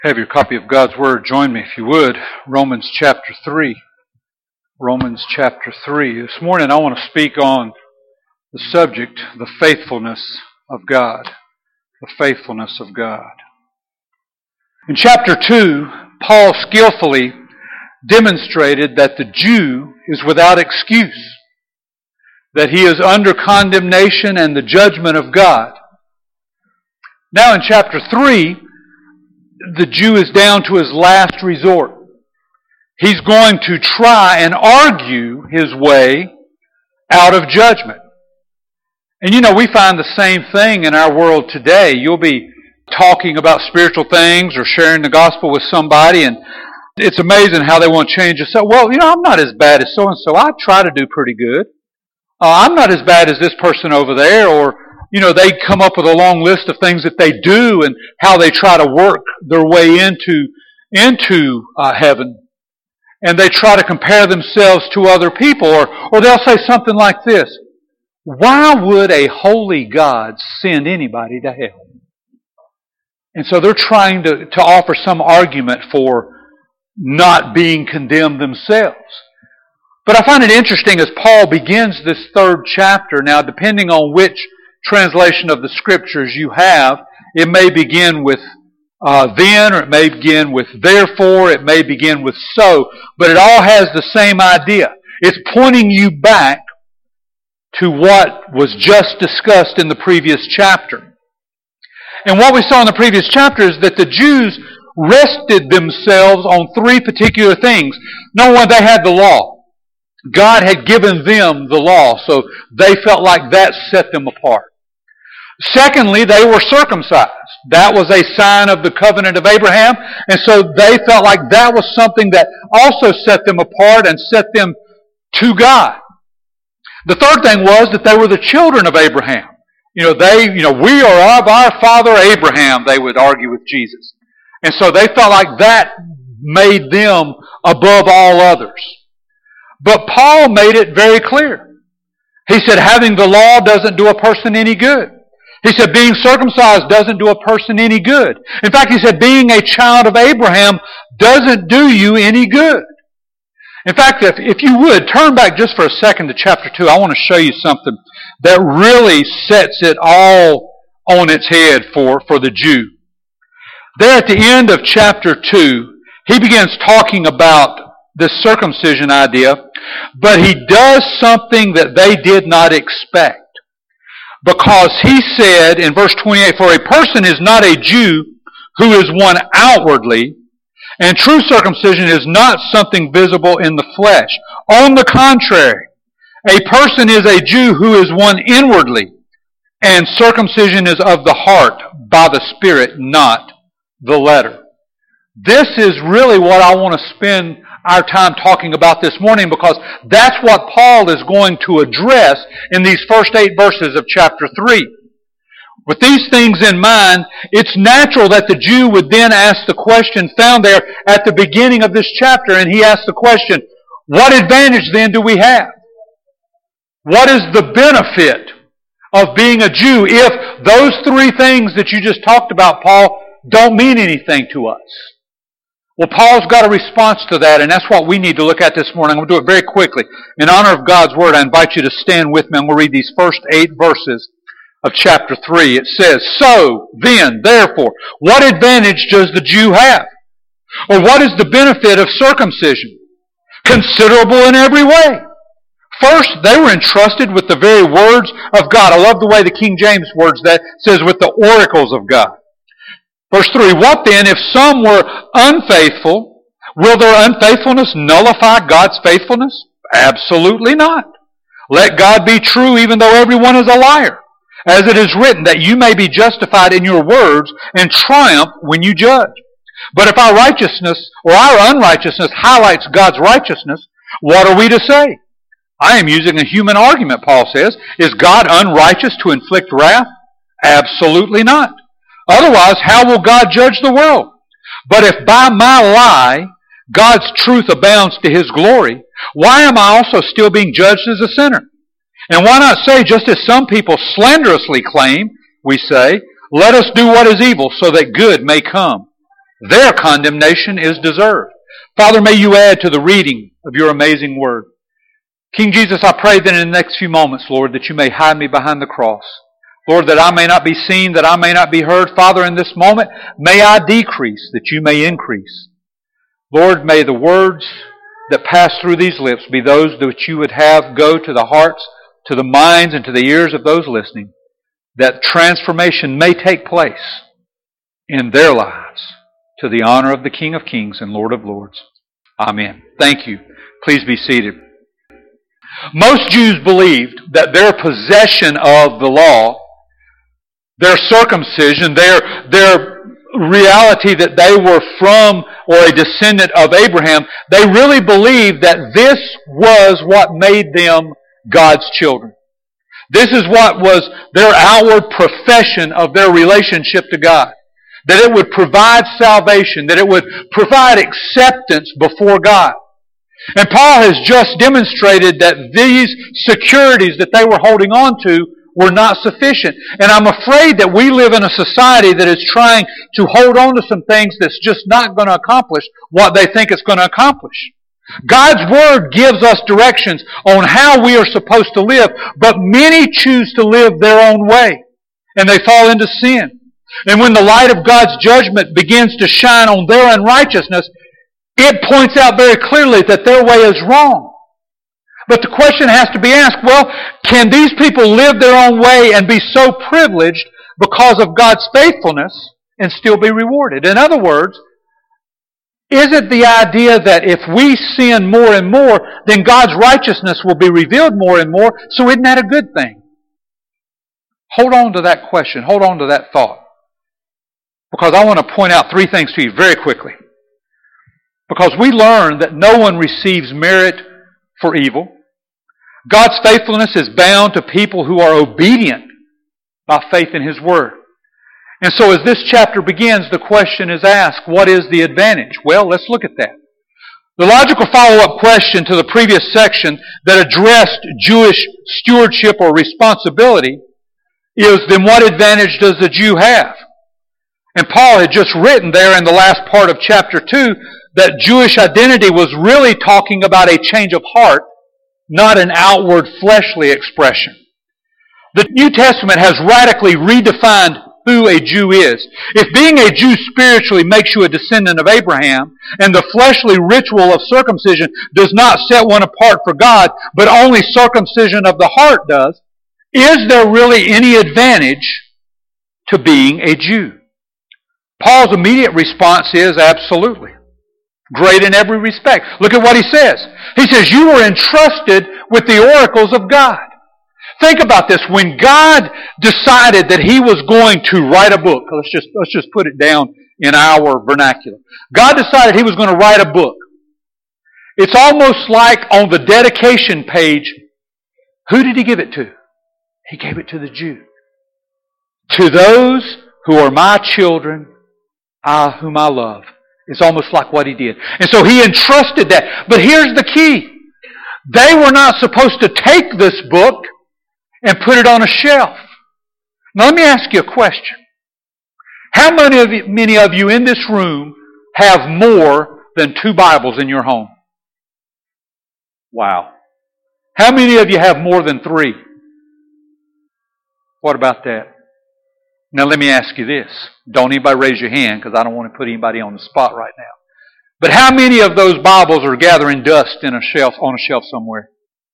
Have your copy of God's Word. Join me, if you would. Romans chapter 3. Romans chapter 3. This morning I want to speak on the subject, the faithfulness of God. The faithfulness of God. In chapter 2, Paul skillfully demonstrated that the Jew is without excuse, that he is under condemnation and the judgment of God. Now in chapter 3, the Jew is down to his last resort. He's going to try and argue his way out of judgment. And we find the same thing in our world today. You'll be talking about spiritual things or sharing the gospel with somebody, and it's amazing how they want to change yourself. Well, I'm not as bad as so-and-so. I try to do pretty good. I'm not as bad as this person over there, or they come up with a long list of things that they do and how they try to work their way into heaven. And they try to compare themselves to other people. Or they'll say something like this: why would a holy God send anybody to hell? And so they're trying to offer some argument for not being condemned themselves. But I find it interesting as Paul begins this third chapter. Now, depending on which translation of the Scriptures you have, it may begin with then, or it may begin with therefore, it may begin with so, but it all has the same idea. It's pointing you back to what was just discussed in the previous chapter. And what we saw in the previous chapter is that the Jews rested themselves on three particular things. Number one, they had the law. God had given them the law, so they felt like that set them apart. Secondly, they were circumcised. That was a sign of the covenant of Abraham, and so they felt like that was something that also set them apart and set them to God. The third thing was that they were the children of Abraham. We are of our father Abraham, they would argue with Jesus. And so they felt like that made them above all others. But Paul made it very clear. He said having the law doesn't do a person any good. He said being circumcised doesn't do a person any good. In fact, he said being a child of Abraham doesn't do you any good. In fact, if you would, turn back just for a second to chapter 2. I want to show you something that really sets it all on its head for the Jew. There at the end of chapter 2, he begins talking about this circumcision idea, but he does something that they did not expect. Because he said in verse 28, for a person is not a Jew who is one outwardly, and true circumcision is not something visible in the flesh. On the contrary, a person is a Jew who is one inwardly, and circumcision is of the heart by the Spirit, not the letter. This is really what I want to spend our time talking about this morning, because that's what Paul is going to address in these first 8 verses of chapter 3. With these things in mind, it's natural that the Jew would then ask the question found there at the beginning of this chapter, and he asks the question, what advantage then do we have? What is the benefit of being a Jew if those three things that you just talked about, Paul, don't mean anything to us? Well, Paul's got a response to that, and that's what we need to look at this morning. I'm going to do it very quickly. In honor of God's Word, I invite you to stand with me. I'm going to read these first 8 verses of chapter 3. It says, so, then, therefore, what advantage does the Jew have? Or what is the benefit of circumcision? Considerable in every way. First, they were entrusted with the very words of God. I love the way the King James words that. It says, with the oracles of God. Verse 3, what then if some were unfaithful? Will their unfaithfulness nullify God's faithfulness? Absolutely not. Let God be true even though everyone is a liar. As it is written, that you may be justified in your words and triumph when you judge. But if our righteousness or our unrighteousness highlights God's righteousness, what are we to say? I am using a human argument, Paul says. Is God unrighteous to inflict wrath? Absolutely not. Otherwise, how will God judge the world? But if by my lie God's truth abounds to His glory, why am I also still being judged as a sinner? And why not say, just as some people slanderously claim, we say, let us do what is evil so that good may come. their condemnation is deserved. Father, may you add to the reading of your amazing word. King Jesus, I pray that in the next few moments, Lord, that you may hide me behind the cross. Lord, that I may not be seen, that I may not be heard. Father, in this moment, may I decrease, that you may increase. Lord, may the words that pass through these lips be those that you would have go to the hearts, to the minds, and to the ears of those listening, that transformation may take place in their lives to the honor of the King of Kings and Lord of Lords. Amen. Thank you. Please be seated. Most Jews believed that their possession of the law, their circumcision, their reality that they were from or a descendant of Abraham, they really believed that this was what made them God's children. This is what was their outward profession of their relationship to God. That it would provide salvation, that it would provide acceptance before God. And Paul has just demonstrated that these securities that they were holding on to were not sufficient. And I'm afraid that we live in a society that is trying to hold on to some things that's just not going to accomplish what they think it's going to accomplish. God's Word gives us directions on how we are supposed to live, but many choose to live their own way, and they fall into sin. And when the light of God's judgment begins to shine on their unrighteousness, it points out very clearly that their way is wrong. But the question has to be asked, well, can these people live their own way and be so privileged because of God's faithfulness and still be rewarded? In other words, is it the idea that if we sin more and more, then God's righteousness will be revealed more and more, so isn't that a good thing? Hold on to that question. Hold on to that thought. Because I want to point out three things to you very quickly. Because we learn that no one receives merit for evil. God's faithfulness is bound to people who are obedient by faith in His Word. And so as this chapter begins, the question is asked, what is the advantage? Well, let's look at that. The logical follow-up question to the previous section that addressed Jewish stewardship or responsibility is, then what advantage does the Jew have? And Paul had just written there in the last part of chapter 2 that Jewish identity was really talking about a change of heart, not an outward fleshly expression. The New Testament has radically redefined who a Jew is. If being a Jew spiritually makes you a descendant of Abraham, and the fleshly ritual of circumcision does not set one apart for God, but only circumcision of the heart does, is there really any advantage to being a Jew? Paul's immediate response is absolutely. Great in every respect. Look at what he says. He says, you were entrusted with the oracles of God. Think about this. When God decided that He was going to write a book, let's just put it down in our vernacular. God decided He was going to write a book. It's almost like on the dedication page, who did He give it to? He gave it to the Jew. To those who are my children, whom I love. It's almost like what He did. And so He entrusted that. But here's the key. They were not supposed to take this book and put it on a shelf. Now let me ask you a question. How many of you in this room have more than 2 Bibles in your home? Wow. How many of you have more than 3? What about that? Now let me ask you this. Don't anybody raise your hand because I don't want to put anybody on the spot right now. But how many of those Bibles are gathering dust on a shelf somewhere?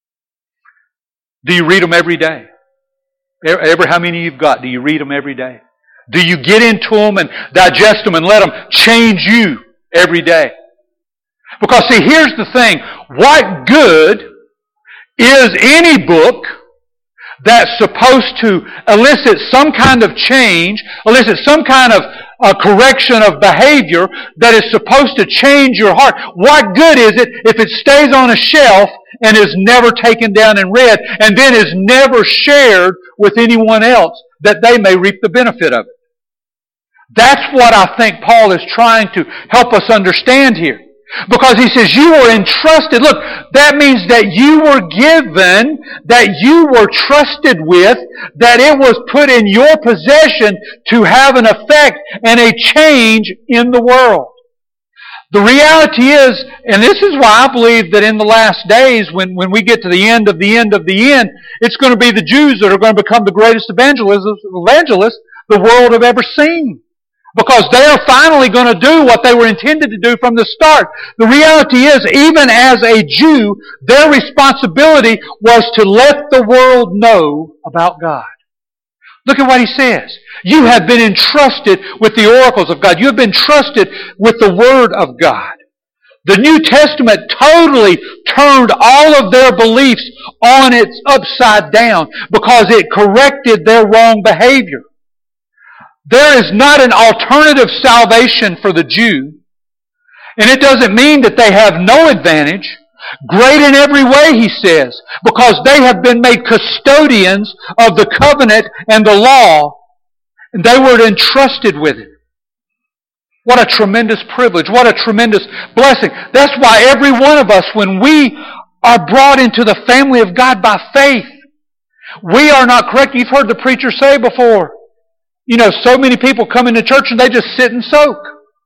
Do you read them every day? How many you've got? Do you read them every day? Do you get into them and digest them and let them change you every day? Because see, here's the thing. What good is any book that's supposed to elicit some kind of change, elicit some kind of correction of behavior that is supposed to change your heart? What good is it if it stays on a shelf and is never taken down and read, and then is never shared with anyone else that they may reap the benefit of it? That's what I think Paul is trying to help us understand here. Because he says you were entrusted. Look, that means that you were given, that you were trusted with, that it was put in your possession to have an effect and a change in the world. The reality is, and this is why I believe that in the last days, when we get to the end of the end of the end, it's going to be the Jews that are going to become the greatest evangelists the world have ever seen. Because they are finally going to do what they were intended to do from the start. The reality is, even as a Jew, their responsibility was to let the world know about God. Look at what he says. You have been entrusted with the oracles of God. You have been trusted with the Word of God. The New Testament totally turned all of their beliefs on its upside down because it corrected their wrong behavior. There is not an alternative salvation for the Jew, and it doesn't mean that they have no advantage. Great in every way, he says, because they have been made custodians of the covenant and the law, and they were entrusted with it. What a tremendous privilege. What a tremendous blessing. That's why every one of us, when we are brought into the family of God by faith, we are not correct. You've heard the preacher say before, so many people come into church and they just sit and soak.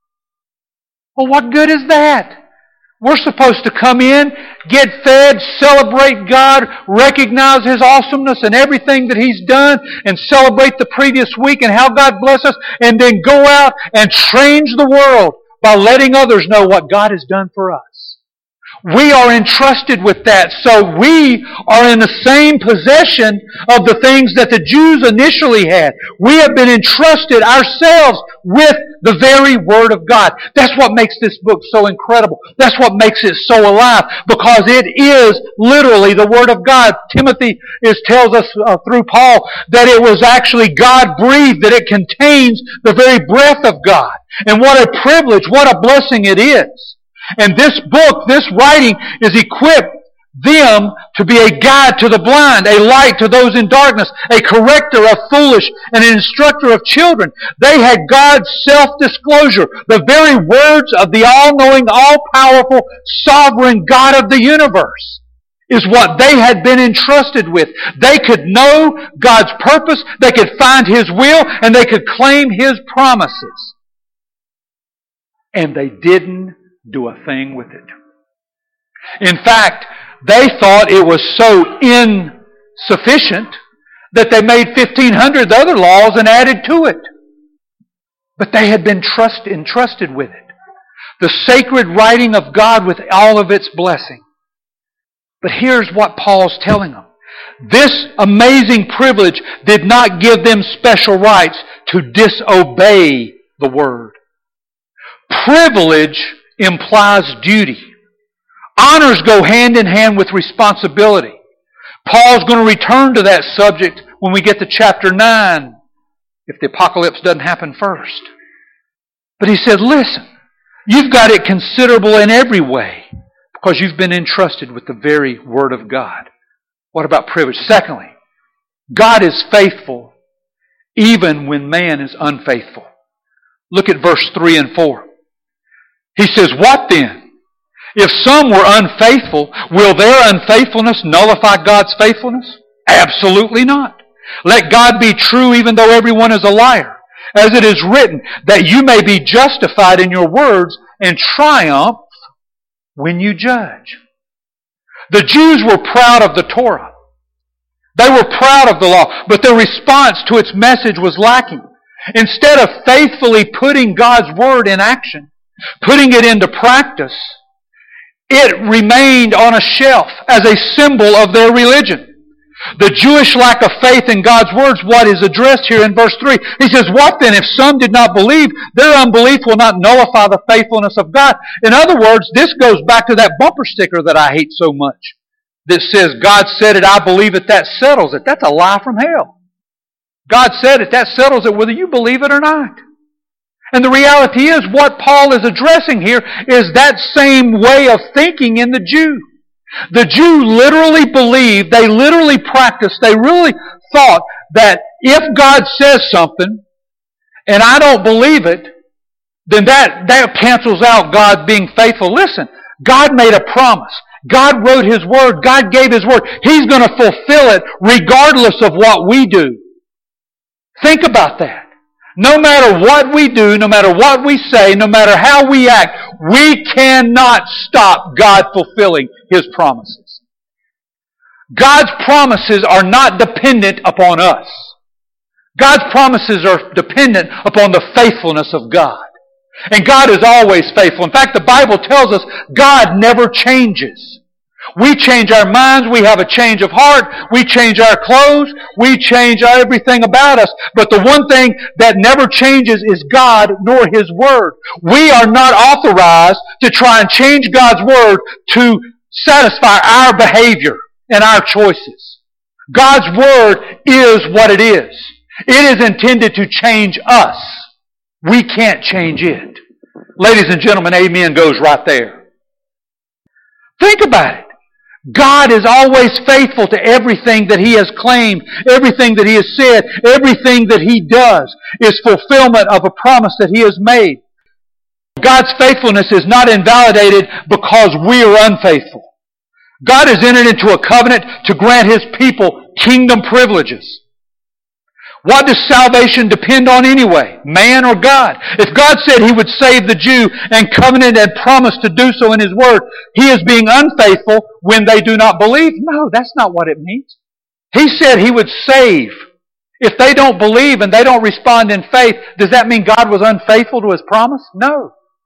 Well, what good is that? We're supposed to come in, get fed, celebrate God, recognize His awesomeness and everything that He's done, and celebrate the previous week and how God bless us, and then go out and change the world by letting others know what God has done for us. We are entrusted with that, so we are in the same possession of the things that the Jews initially had. We have been entrusted ourselves with the very Word of God. That's what makes this book so incredible. That's what makes it so alive, because it is literally the Word of God. Timothy tells us through Paul that it was actually God-breathed, that it contains the very breath of God. And what a privilege, what a blessing it is. And this book, this writing, is equipped them to be a guide to the blind, a light to those in darkness, a corrector of foolish, and an instructor of children. They had God's self-disclosure, the very words of the all-knowing, all-powerful, sovereign God of the universe is what they had been entrusted with. They could know God's purpose, they could find His will, and they could claim His promises. And they didn't do a thing with it. In fact, they thought it was so insufficient that they made 1,500 other laws and added to it. But they had been entrusted with it. The sacred writing of God with all of its blessing. But here's what Paul's telling them. This amazing privilege did not give them special rights to disobey the Word. Privilege implies duty. Honors go hand in hand with responsibility. Paul's going to return to that subject when we get to chapter 9, if the apocalypse doesn't happen first. But he said, listen, you've got it considerable in every way because you've been entrusted with the very Word of God. What about privilege? Secondly, God is faithful even when man is unfaithful. Look at verse 3 and 4. He says, what then? If some were unfaithful, will their unfaithfulness nullify God's faithfulness? Absolutely not. Let God be true even though everyone is a liar. As it is written, that you may be justified in your words and triumph when you judge. The Jews were proud of the Torah. They were proud of the law, but their response to its message was lacking. Instead of faithfully putting God's Word in action, putting it into practice, it remained on a shelf as a symbol of their religion. The Jewish lack of faith in God's words, what is addressed here in verse 3. He says, what then? If some did not believe, their unbelief will not nullify the faithfulness of God. In other words, this goes back to that bumper sticker that I hate so much, that says, God said it, I believe it, that settles it. That's a lie from hell. God said it, that settles it, whether you believe it or not. And the reality is, what Paul is addressing here is that same way of thinking in the Jew. The Jew literally believed, they literally practiced, they really thought that if God says something, and I don't believe it, then that cancels out God being faithful. Listen, God made a promise. God wrote His Word. God gave His Word. He's going to fulfill it regardless of what we do. Think about that. No matter what we do, no matter what we say, no matter how we act, we cannot stop God fulfilling His promises. God's promises are not dependent upon us. God's promises are dependent upon the faithfulness of God. And God is always faithful. In fact, the Bible tells us God never changes. We change our minds, we have a change of heart, we change our clothes, we change everything about us. But the one thing that never changes is God nor His Word. We are not authorized to try and change God's Word to satisfy our behavior and our choices. God's Word is what it is. It is intended to change us. We can't change it. Ladies and gentlemen, amen goes right there. Think about it. God is always faithful to everything that He has claimed, everything that He has said, everything that He does is fulfillment of a promise that He has made. God's faithfulness is not invalidated because we are unfaithful. God has entered into a covenant to grant His people kingdom privileges. What does salvation depend on anyway? Man or God? If God said He would save the Jew and covenanted and promised to do so in His Word, He is being unfaithful when they do not believe? No, that's not what it means. He said He would save. If they don't believe and they don't respond in faith, does that mean God was unfaithful to His promise? No.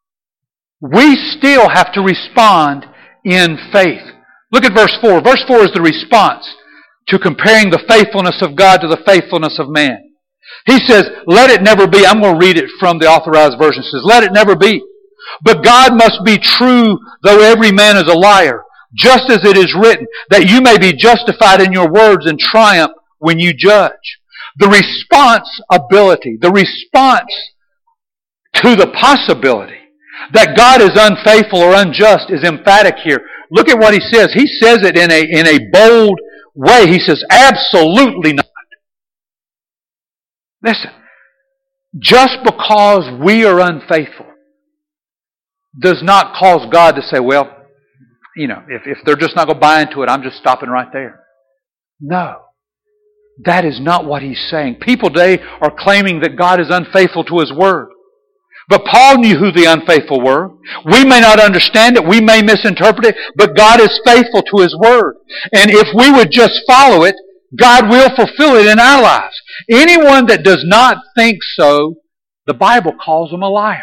We still have to respond in faith. Look at verse 4. Verse 4 is the response to comparing the faithfulness of God to the faithfulness of man. He says, let it never be. I'm going to read it from the Authorized Version. It says, let it never be. But God must be true, though every man is a liar, just as it is written, that you may be justified in your words and triumph when you judge. The responsibility, the response to the possibility that God is unfaithful or unjust is emphatic here. Look at what He says. He says it in a bold way. He says, absolutely not. Listen, just because we are unfaithful does not cause God to say, well, if they're just not going to buy into it, I'm just stopping right there. No. That is not what He's saying. People today are claiming that God is unfaithful to His Word. But Paul knew who the unfaithful were. We may not understand it. We may misinterpret it. But God is faithful to His Word. And if we would just follow it, God will fulfill it in our lives. Anyone that does not think so, the Bible calls them a liar.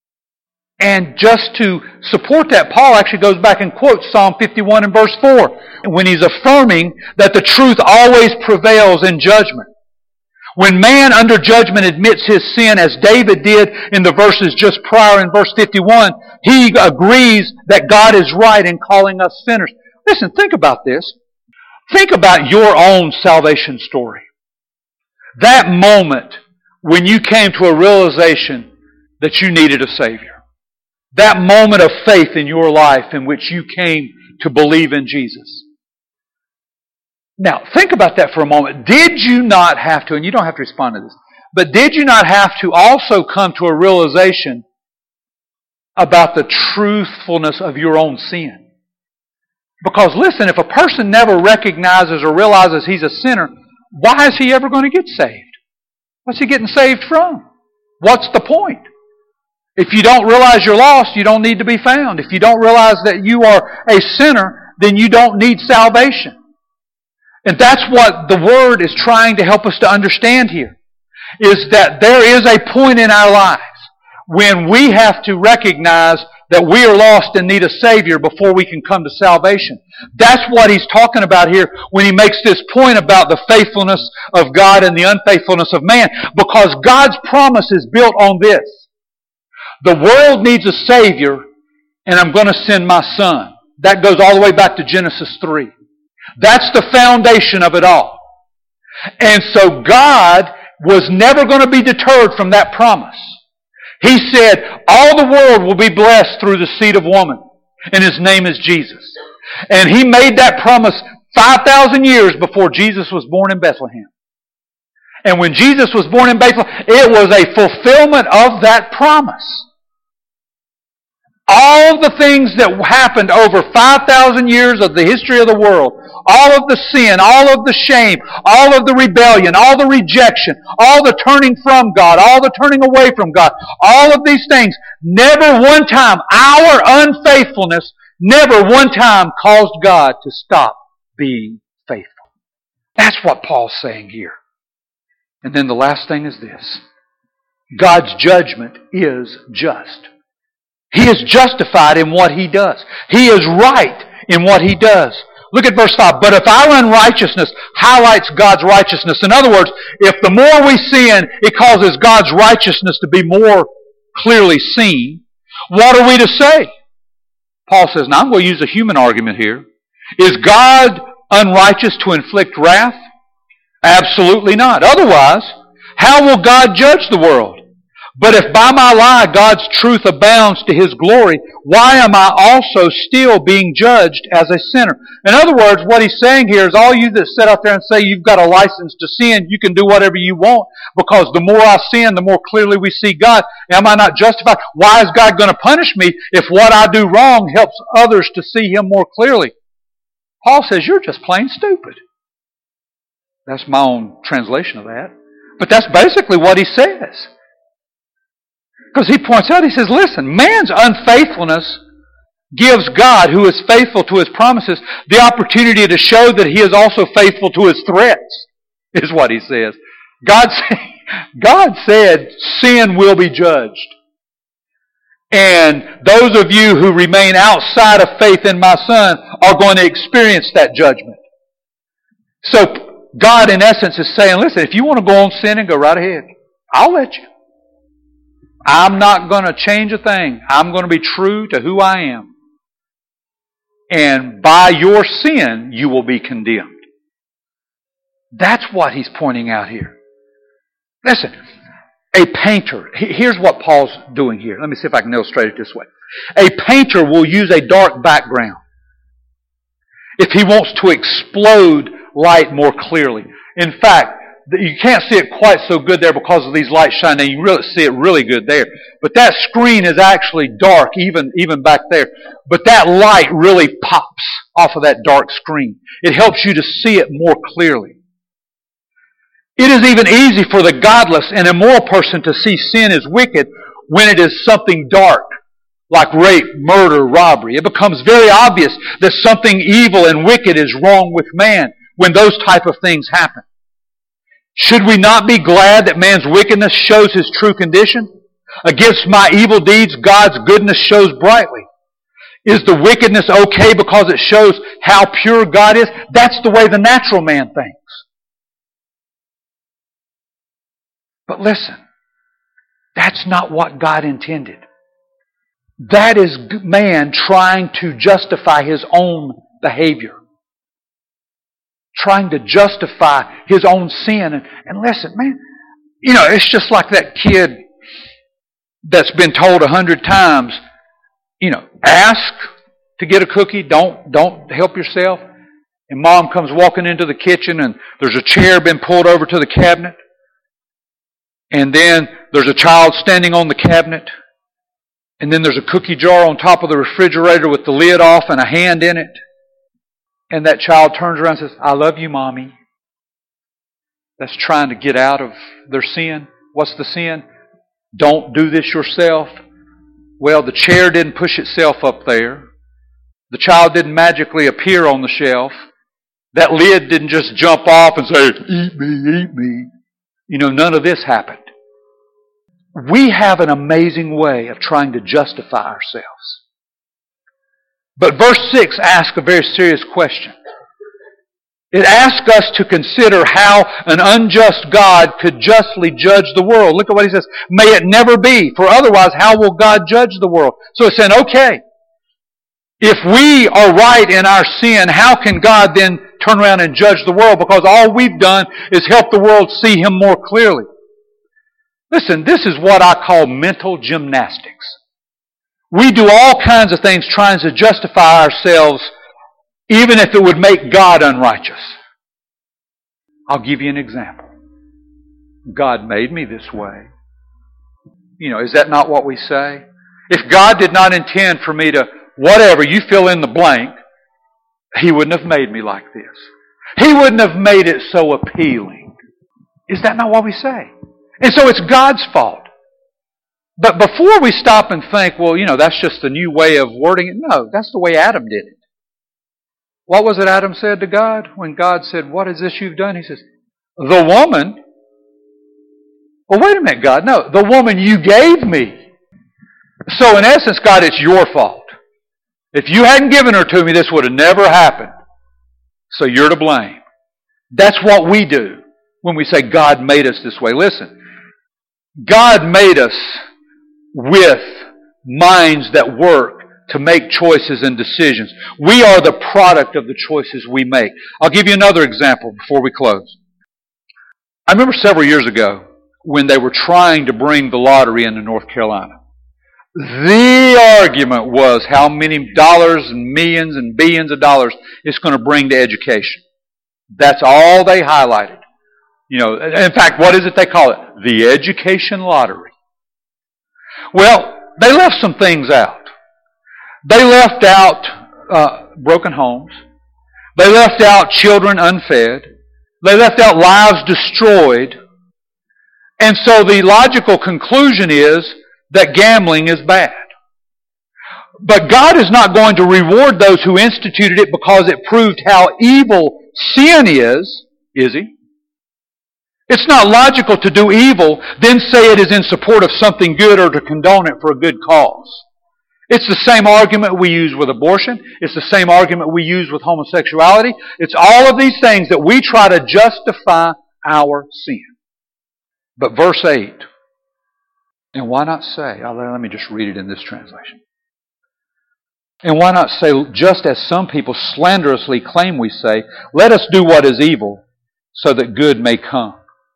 And just to support that, Paul actually goes back and quotes Psalm 51 and verse 4 when he's affirming that the truth always prevails in judgment. When man under judgment admits his sin, as David did in the verses just prior in verse 51, he agrees that God is right in calling us sinners. Listen, think about this. Think about your own salvation story. That moment when you came to a realization that you needed a Savior. That moment of faith in your life in which you came to believe in Jesus. Now, think about that for a moment. Did you not have to, and you don't have to respond to this, but did you not have to also come to a realization about the truthfulness of your own sin? Because listen, if a person never recognizes or realizes he's a sinner, why is he ever going to get saved? What's he getting saved from? What's the point? If you don't realize you're lost, you don't need to be found. If you don't realize that you are a sinner, then you don't need salvation. And that's what the Word is trying to help us to understand here, is that there is a point in our lives when we have to recognize that we are lost and need a Savior before we can come to salvation. That's what he's talking about here when he makes this point about the faithfulness of God and the unfaithfulness of man, because God's promise is built on this. The world needs a Savior, and I'm going to send my Son. That goes all the way back to Genesis 3. That's the foundation of it all. And so God was never going to be deterred from that promise. He said, all the world will be blessed through the seed of woman, and His name is Jesus. And He made that promise 5,000 years before Jesus was born in Bethlehem. And when Jesus was born in Bethlehem, it was a fulfillment of that promise. all of the things that happened over 5,000 years of the history of the world, all of the sin, all of the shame, all of the rebellion, all the rejection, all the turning from God, all the turning away from God, all of these things, never one time, our unfaithfulness, never one time caused God to stop being faithful. That's what Paul's saying here. And then the last thing is this. God's judgment is just. He is justified in what He does. He is right in what He does. Look at verse 5. But if our unrighteousness highlights God's righteousness, in other words, if the more we sin, it causes God's righteousness to be more clearly seen, what are we to say? Paul says, now I'm going to use a human argument here. Is God unrighteous to inflict wrath? Absolutely not. Otherwise, how will God judge the world? But if by my lie God's truth abounds to His glory, why am I also still being judged as a sinner? In other words, what he's saying here is all you that sit out there and say you've got a license to sin, you can do whatever you want, because the more I sin, the more clearly we see God. Am I not justified? Why is God going to punish me if what I do wrong helps others to see Him more clearly? Paul says, you're just plain stupid. That's my own translation of that. But that's basically what he says. Because he points out, he says, listen, man's unfaithfulness gives God, who is faithful to His promises, the opportunity to show that He is also faithful to His threats, is what he says. God said sin will be judged. And those of you who remain outside of faith in my Son are going to experience that judgment. So God, in essence, is saying, listen, if you want to go on sinning, go right ahead. I'll let you. I'm not going to change a thing. I'm going to be true to who I am. And by your sin, you will be condemned. That's what he's pointing out here. Listen, a painter, here's what Paul's doing here. Let me see if I can illustrate it this way. A painter will use a dark background if he wants to explode light more clearly. In fact, you can't see it quite so good there because of these lights shining. You really see it really good there. But that screen is actually dark, even back there. But that light really pops off of that dark screen. It helps you to see it more clearly. It is even easy for the godless and immoral person to see sin as wicked when it is something dark, like rape, murder, robbery. It becomes very obvious that something evil and wicked is wrong with man when those type of things happen. Should we not be glad that man's wickedness shows his true condition? Against my evil deeds, God's goodness shows brightly. Is the wickedness okay because it shows how pure God is? That's the way the natural man thinks. But listen, that's not what God intended. That is man trying to justify his own behavior. Trying to justify his own sin. And listen, man, you know, it's just like that kid that's been told 100 times, you know, ask to get a cookie, don't help yourself. And mom comes walking into the kitchen and there's a chair been pulled over to the cabinet. And then there's a child standing on the cabinet. And then there's a cookie jar on top of the refrigerator with the lid off and a hand in it. And that child turns around and says, I love you, Mommy. That's trying to get out of their sin. What's the sin? Don't do this yourself. Well, the chair didn't push itself up there. The child didn't magically appear on the shelf. That lid didn't just jump off and say, eat me, eat me. You know, none of this happened. We have an amazing way of trying to justify ourselves. But verse 6 asks a very serious question. It asks us to consider how an unjust God could justly judge the world. Look at what he says. May it never be, for otherwise how will God judge the world? So it's saying, okay, if we are right in our sin, how can God then turn around and judge the world? Because all we've done is help the world see Him more clearly. Listen, this is what I call mental gymnastics. We do all kinds of things trying to justify ourselves, even if it would make God unrighteous. I'll give you an example. God made me this way. You know, is that not what we say? If God did not intend for me to, whatever, you fill in the blank, He wouldn't have made me like this. He wouldn't have made it so appealing. Is that not what we say? And so it's God's fault. But before we stop and think, well, that's just a new way of wording it. No, that's the way Adam did it. What was it Adam said to God? When God said, what is this you've done? He says, the woman. Well, wait a minute, God. No, the woman you gave me. So in essence, God, it's your fault. If you hadn't given her to me, this would have never happened. So you're to blame. That's what we do when we say God made us this way. Listen, God made us with minds that work to make choices and decisions. We are the product of the choices we make. I'll give you another example before we close. I remember several years ago when they were trying to bring the lottery into North Carolina. The argument was how many dollars and millions and billions of dollars it's going to bring to education. That's all they highlighted. In fact, what is it they call it? The education lottery. Well, they left some things out. They left out broken homes. They left out children unfed. They left out lives destroyed. And so the logical conclusion is that gambling is bad. But God is not going to reward those who instituted it because it proved how evil sin is He? It's not logical to do evil, then say it is in support of something good or to condone it for a good cause. It's the same argument we use with abortion. It's the same argument we use with homosexuality. It's all of these things that we try to justify our sin. But verse 8, and why not say, let me just read it in this translation. And why not say, just as some people slanderously claim we say, let us do what is evil so that good may come.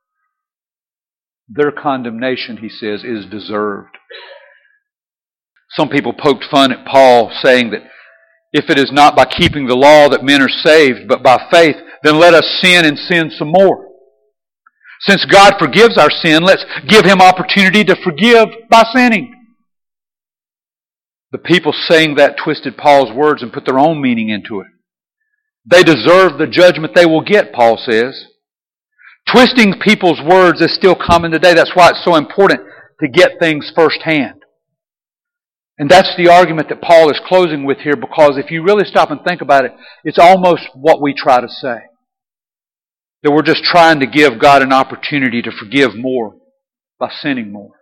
Their condemnation, he says, is deserved. Some people poked fun at Paul, saying that if it is not by keeping the law that men are saved, but by faith, then let us sin and sin some more. Since God forgives our sin, let's give Him opportunity to forgive by sinning. The people saying that twisted Paul's words and put their own meaning into it. They deserve the judgment they will get, Paul says. Twisting people's words is still common today. That's why it's so important to get things firsthand. And that's the argument that Paul is closing with here, because if you really stop and think about it, it's almost what we try to say. That we're just trying to give God an opportunity to forgive more by sinning more.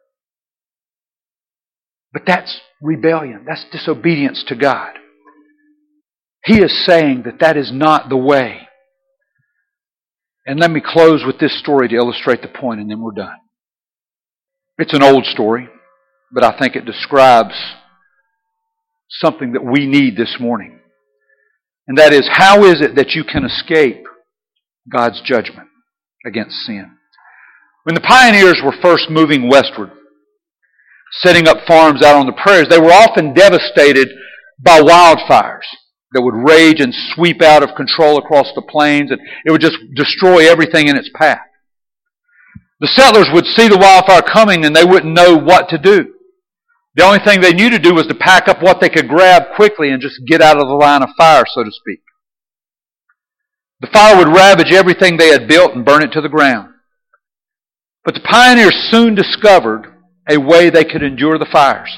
But that's rebellion. That's disobedience to God. He is saying that that is not the way. And let me close with this story to illustrate the point, and then we're done. It's an old story, but I think it describes something that we need this morning. And that is, how is it that you can escape God's judgment against sin? When the pioneers were first moving westward, setting up farms out on the prairies, they were often devastated by wildfires that would rage and sweep out of control across the plains, and it would just destroy everything in its path. The settlers would see the wildfire coming and they wouldn't know what to do. The only thing they knew to do was to pack up what they could grab quickly and just get out of the line of fire, so to speak. The fire would ravage everything they had built and burn it to the ground. But the pioneers soon discovered a way they could endure the fires.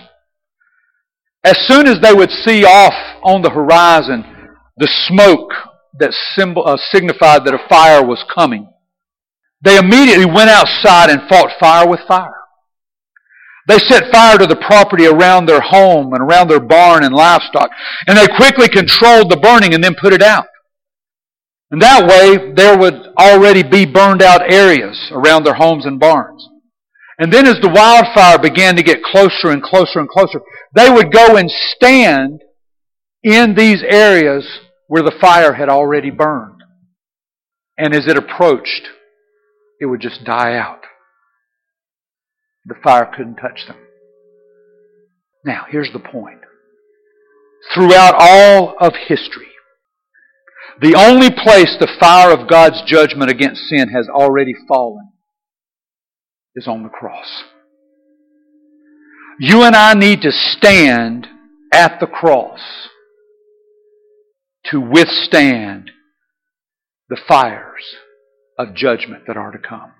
As soon as they would see off on the horizon the smoke that signified that a fire was coming, they immediately went outside and fought fire with fire. They set fire to the property around their home and around their barn and livestock, and they quickly controlled the burning and then put it out. And that way, there would already be burned out areas around their homes and barns. And then as the wildfire began to get closer and closer and closer, they would go and stand in these areas where the fire had already burned. And as it approached, it would just die out. The fire couldn't touch them. Now, here's the point. Throughout all of history, the only place the fire of God's judgment against sin has already fallen is on the cross. You and I need to stand at the cross to withstand the fires of judgment that are to come.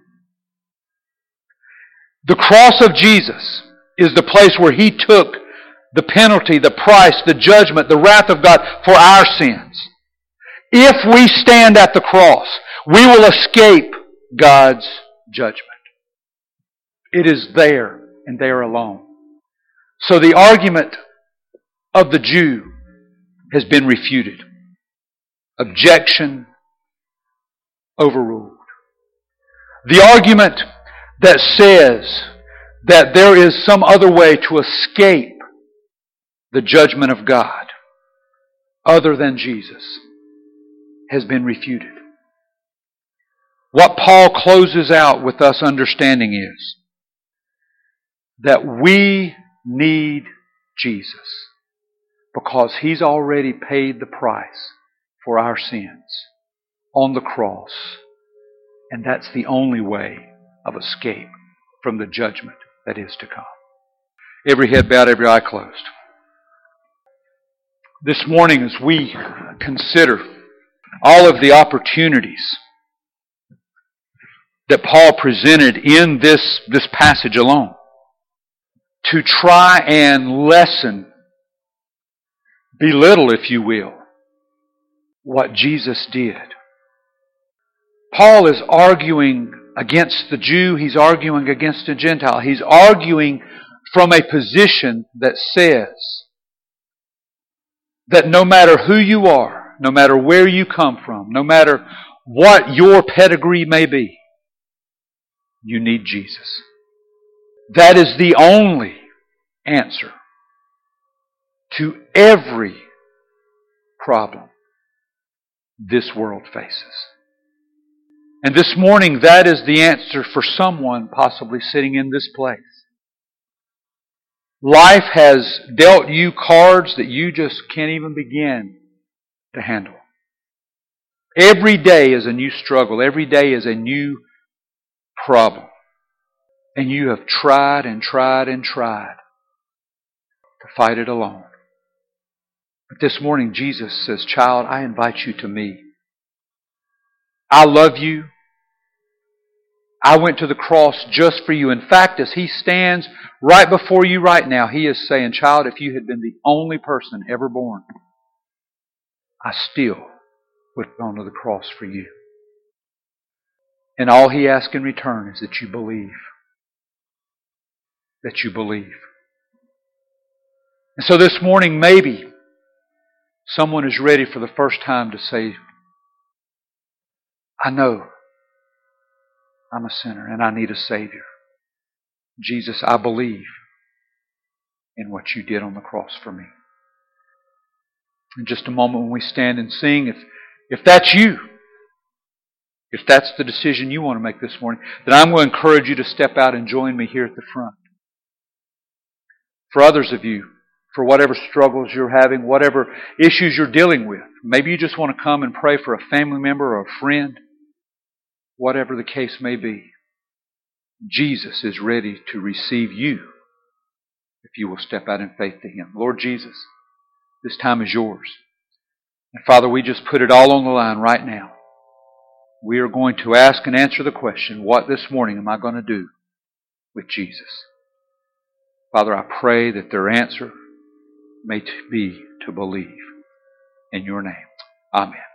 The cross of Jesus is the place where He took the penalty, the price, the judgment, the wrath of God for our sins. If we stand at the cross, we will escape God's judgment. It is there and there alone. So the argument of the Jew has been refuted. Objection overruled. The argument that says that there is some other way to escape the judgment of God other than Jesus has been refuted. What Paul closes out with us understanding is that we need Jesus because He's already paid the price for our sins on the cross. And that's the only way of escape from the judgment that is to come. Every head bowed, every eye closed. This morning, as we consider all of the opportunities that Paul presented in this passage alone to try and lessen, belittle, if you will, what Jesus did. Paul is arguing against the Jew. He's arguing against the Gentile. He's arguing from a position that says that no matter who you are, no matter where you come from, no matter what your pedigree may be, you need Jesus. That is the only answer to every problem this world faces. And this morning, that is the answer for someone possibly sitting in this place. Life has dealt you cards that you just can't even begin to handle. Every day is a new struggle. Every day is a new problem. And you have tried and tried and tried to fight it alone. But this morning, Jesus says, "Child, I invite you to me. I love you. I went to the cross just for you." In fact, as He stands right before you right now, He is saying, "Child, if you had been the only person ever born, I still would have gone to the cross for you." And all He asks in return is that you believe. That you believe. And so this morning, maybe someone is ready for the first time to say, "I know I'm a sinner and I need a Savior. Jesus, I believe in what you did on the cross for me." In just a moment when we stand and sing, if that's you, if that's the decision you want to make this morning, then I'm going to encourage you to step out and join me here at the front. For others of you, for whatever struggles you're having, whatever issues you're dealing with, maybe you just want to come and pray for a family member or a friend, whatever the case may be, Jesus is ready to receive you if you will step out in faith to Him. Lord Jesus, this time is yours. And Father, we just put it all on the line right now. We are going to ask and answer the question, what this morning am I going to do with Jesus? Father, I pray that their answer may be to believe in your name. Amen.